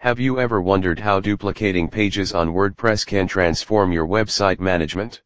Have you ever wondered how duplicating pages on WordPress can transform your website management?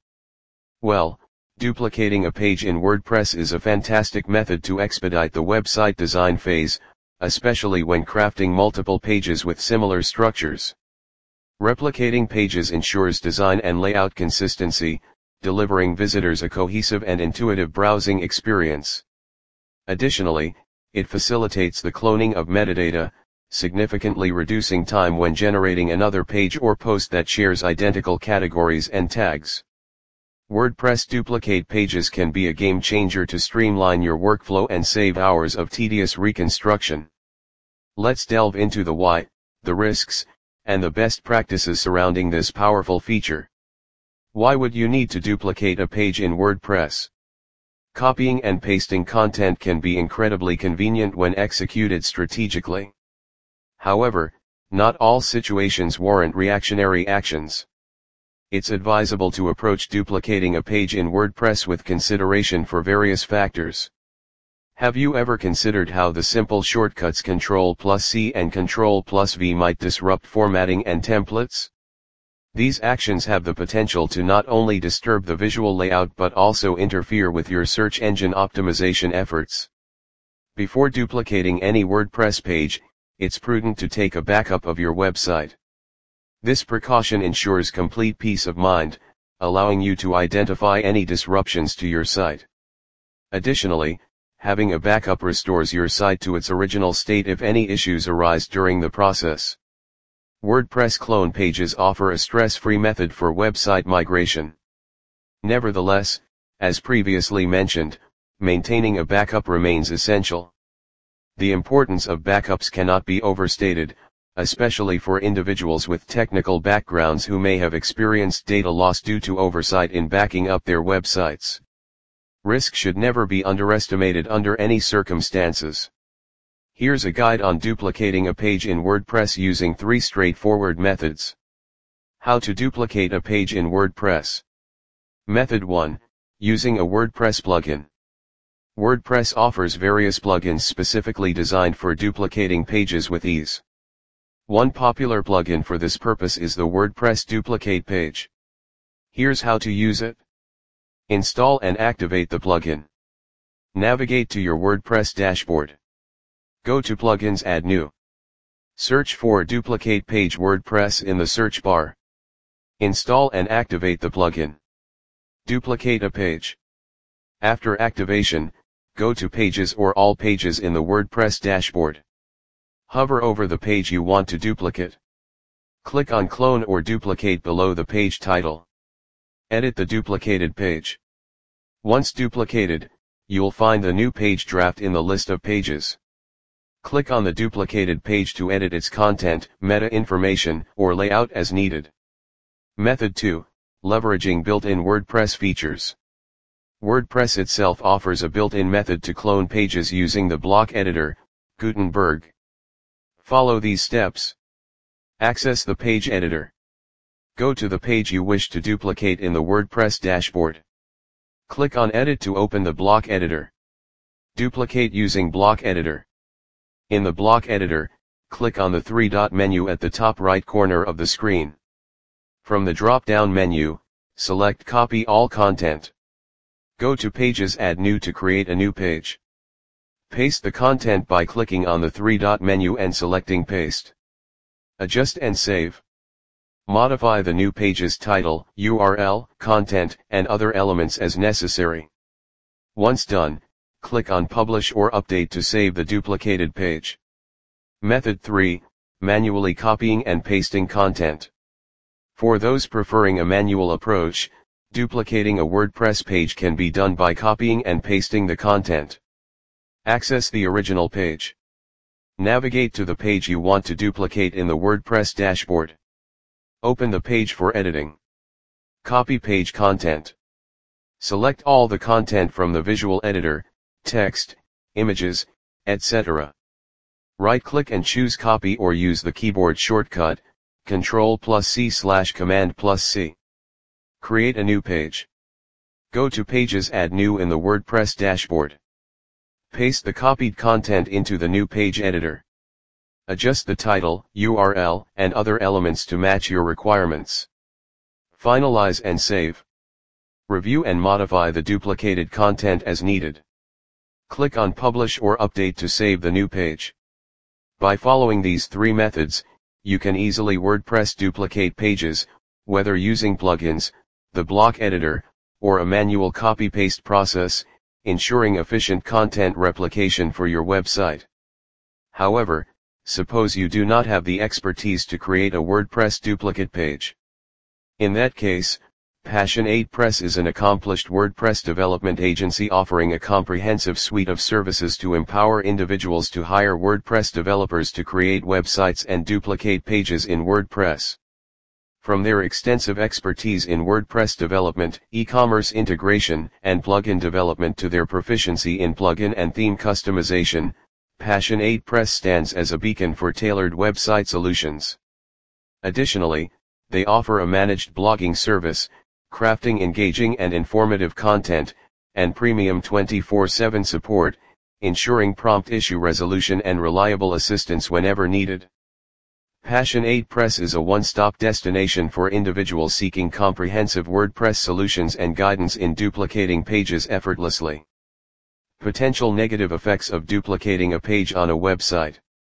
Well, duplicating a page in WordPress is a fantastic method to expedite the website design phase, especially when crafting multiple pages with similar structures. Replicating pages ensures design and layout consistency, delivering visitors a cohesive and intuitive browsing experience. Additionally, it facilitates the cloning of metadata, significantly reducing time when generating another page or post that shares identical categories and tags. WordPress duplicate pages can be a game changer to streamline your workflow and save hours of tedious reconstruction. Let's delve into the why, the risks, and the best practices surrounding this powerful feature. Why would you need to duplicate a page in WordPress? Copying and pasting content can be incredibly convenient when executed strategically. However, not all situations warrant reactionary actions. It's advisable to approach duplicating a page in WordPress with consideration for various factors. Have you ever considered how the simple shortcuts Ctrl+C and Ctrl+V might disrupt formatting and templates? These actions have the potential to not only disturb the visual layout but also interfere with your search engine optimization efforts. Before duplicating any WordPress page, it's prudent to take a backup of your website. This precaution ensures complete peace of mind, allowing you to identify any disruptions to your site. Additionally, having a backup restores your site to its original state if any issues arise during the process. WordPress clone pages offer a stress-free method for website migration. Nevertheless, as previously mentioned, maintaining a backup remains essential. The importance of backups cannot be overstated, especially for individuals with technical backgrounds who may have experienced data loss due to oversight in backing up their websites. Risk should never be underestimated under any circumstances. Here's a guide on duplicating a page in WordPress using 3 straightforward methods. How to duplicate a page in WordPress. Method 1. Using a WordPress plugin. WordPress offers various plugins specifically designed for duplicating pages with ease. One popular plugin for this purpose is the WordPress Duplicate Page. Here's how to use it. Install and activate the plugin. Navigate to your WordPress dashboard. Go to Plugins, Add New. Search for Duplicate Page WordPress in the search bar. Install and activate the plugin. Duplicate a page. After activation, go to Pages or All Pages in the WordPress dashboard. Hover over the page you want to duplicate. Click on Clone or Duplicate below the page title. Edit the duplicated page. Once duplicated, you'll find the new page draft in the list of pages. Click on the duplicated page to edit its content, meta information, or layout as needed. Method 2. Leveraging built-in WordPress features. WordPress itself offers a built-in method to clone pages using the block editor, Gutenberg. Follow these steps. Access the page editor. Go to the page you wish to duplicate in the WordPress dashboard. Click on Edit to open the block editor. Duplicate using block editor. In the block editor, click on the 3-dot menu at the top right corner of the screen. From the drop-down menu, select Copy All Content. Go to Pages, Add New to create a new page. Paste the content by clicking on the 3-dot menu and selecting Paste. Adjust and save. Modify the new page's title, URL, content, and other elements as necessary. Once done, click on Publish or Update to save the duplicated page. Method 3. Manually copying and pasting content. For those preferring a manual approach, duplicating a WordPress page can be done by copying and pasting the content. Access the original page. Navigate to the page you want to duplicate in the WordPress dashboard. Open the page for editing. Copy page content. Select all the content from the visual editor, text, images, etc. Right-click and choose Copy or use the keyboard shortcut, Ctrl+C/Command+C. Create a new page. Go to Pages, Add New in the WordPress dashboard. Paste the copied content into the new page editor. Adjust the title, URL, and other elements to match your requirements. Finalize and save. Review and modify the duplicated content as needed. Click on Publish or Update to save the new page. By following these three methods, you can easily WordPress duplicate pages, whether using plugins, the block editor, or a manual copy-paste process, ensuring efficient content replication for your website. However, suppose you do not have the expertise to create a WordPress duplicate page. In that case, Passion 8 Press is an accomplished WordPress development agency offering a comprehensive suite of services to empower individuals to hire WordPress developers to create websites and duplicate pages in WordPress. From their extensive expertise in WordPress development, e-commerce integration, and plugin development to their proficiency in plugin and theme customization, Passion 8 Press stands as a beacon for tailored website solutions. Additionally, they offer a managed blogging service, crafting engaging and informative content, and premium 24/7 support, ensuring prompt issue resolution and reliable assistance whenever needed. Passion 8 Press is a one-stop destination for individuals seeking comprehensive WordPress solutions and guidance in duplicating pages effortlessly. Potential negative effects of duplicating a page on a website.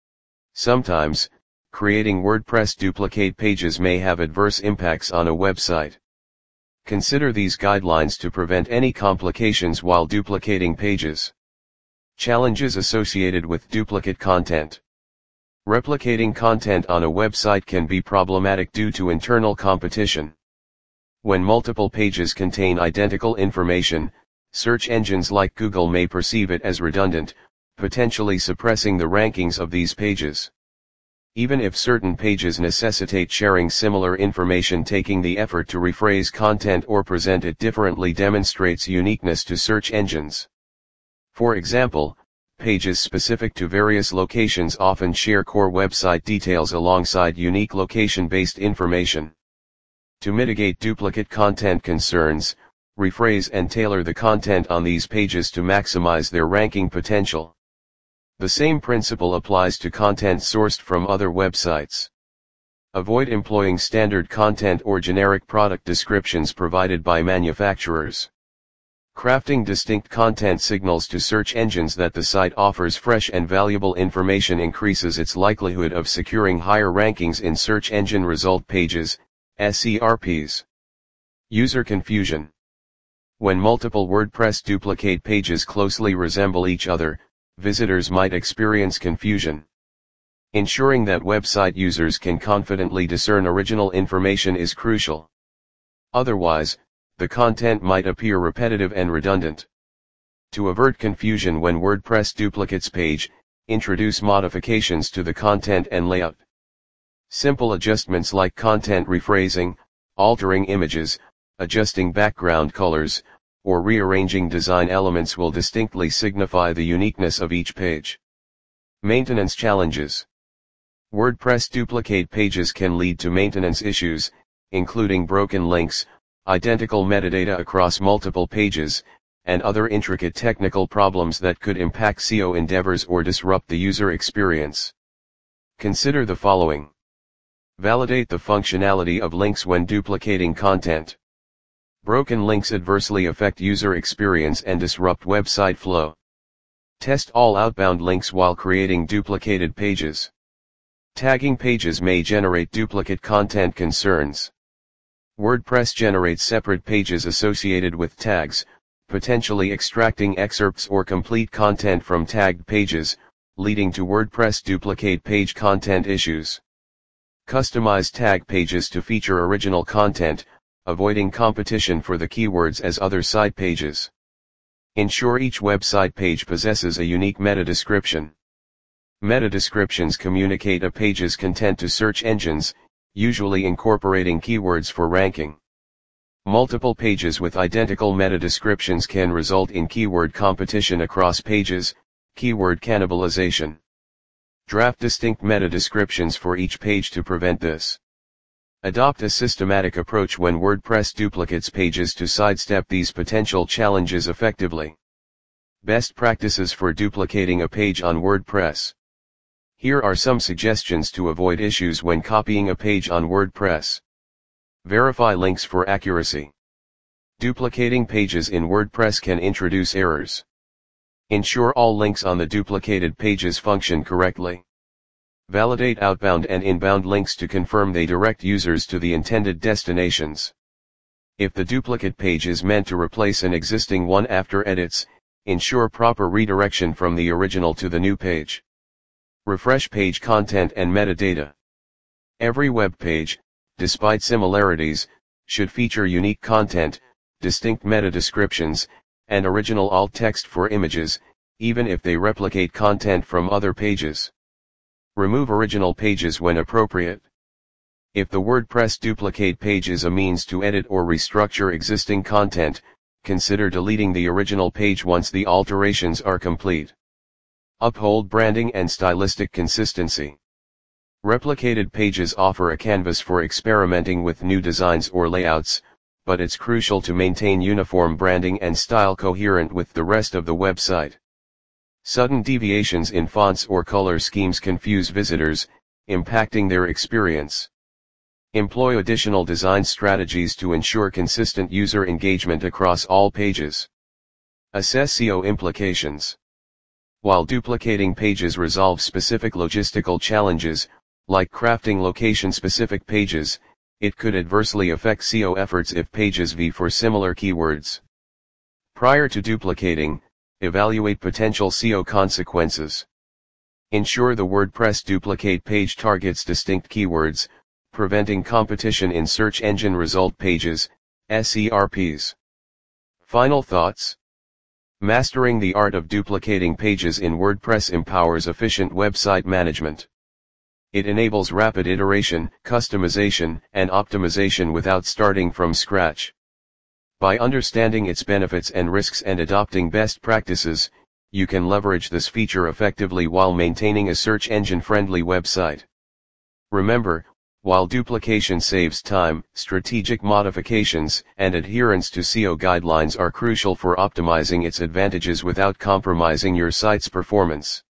Sometimes, creating WordPress duplicate pages may have adverse impacts on a website. Consider these guidelines to prevent any complications while duplicating pages. Challenges associated with duplicate content. Replicating content on a website can be problematic due to internal competition. When multiple pages contain identical information, search engines like Google may perceive it as redundant, potentially suppressing the rankings of these pages. Even if certain pages necessitate sharing similar information, taking the effort to rephrase content or present it differently demonstrates uniqueness to search engines. For example, pages specific to various locations often share core website details alongside unique location-based information. To mitigate duplicate content concerns, rephrase and tailor the content on these pages to maximize their ranking potential. The same principle applies to content sourced from other websites. Avoid employing standard content or generic product descriptions provided by manufacturers. Crafting distinct content signals to search engines that the site offers fresh and valuable information increases its likelihood of securing higher rankings in search engine result pages, SERPs. User confusion. When multiple WordPress duplicate pages closely resemble each other, visitors might experience confusion. Ensuring that website users can confidently discern original information is crucial. Otherwise, the content might appear repetitive and redundant. To avert confusion when WordPress duplicates page, introduce modifications to the content and layout. Simple adjustments like content rephrasing, altering images, adjusting background colors, or rearranging design elements will distinctly signify the uniqueness of each page. Maintenance challenges. WordPress duplicate pages can lead to maintenance issues, including broken links, identical metadata across multiple pages, and other intricate technical problems that could impact SEO endeavors or disrupt the user experience. Consider the following. Validate the functionality of links when duplicating content. Broken links adversely affect user experience and disrupt website flow. Test all outbound links while creating duplicated pages. Tagging pages may generate duplicate content concerns. WordPress generates separate pages associated with tags, potentially extracting excerpts or complete content from tagged pages, leading to WordPress duplicate page content issues. Customize tag pages to feature original content, avoiding competition for the keywords as other site pages. Ensure each website page possesses a unique meta description. Meta descriptions communicate a page's content to search engines, usually incorporating keywords for ranking. Multiple pages with identical meta descriptions can result in keyword competition across pages, keyword cannibalization. Draft distinct meta descriptions for each page to prevent this. Adopt a systematic approach when WordPress duplicates pages to sidestep these potential challenges effectively. Best practices for duplicating a page on WordPress. Here are some suggestions to avoid issues when copying a page on WordPress. Verify links for accuracy. Duplicating pages in WordPress can introduce errors. Ensure all links on the duplicated pages function correctly. Validate outbound and inbound links to confirm they direct users to the intended destinations. If the duplicate page is meant to replace an existing one after edits, ensure proper redirection from the original to the new page. Refresh page content and metadata. Every web page, despite similarities, should feature unique content, distinct meta descriptions, and original alt text for images, even if they replicate content from other pages. Remove original pages when appropriate. If the WordPress duplicate page is a means to edit or restructure existing content, consider deleting the original page once the alterations are complete. Uphold branding and stylistic consistency. Replicated pages offer a canvas for experimenting with new designs or layouts, but it's crucial to maintain uniform branding and style coherent with the rest of the website. Sudden deviations in fonts or color schemes confuse visitors, impacting their experience. Employ additional design strategies to ensure consistent user engagement across all pages. Assess SEO implications. While duplicating pages resolves specific logistical challenges, like crafting location-specific pages, it could adversely affect SEO efforts if pages vie for similar keywords. Prior to duplicating, evaluate potential SEO consequences. Ensure the WordPress duplicate page targets distinct keywords, preventing competition in search engine result pages, SERPs. Final thoughts? Mastering the art of duplicating pages in WordPress empowers efficient website management. It enables rapid iteration, customization, and optimization without starting from scratch. By understanding its benefits and risks and adopting best practices, you can leverage this feature effectively while maintaining a search engine-friendly website. Remember, while duplication saves time, strategic modifications and adherence to SEO guidelines are crucial for optimizing its advantages without compromising your site's performance.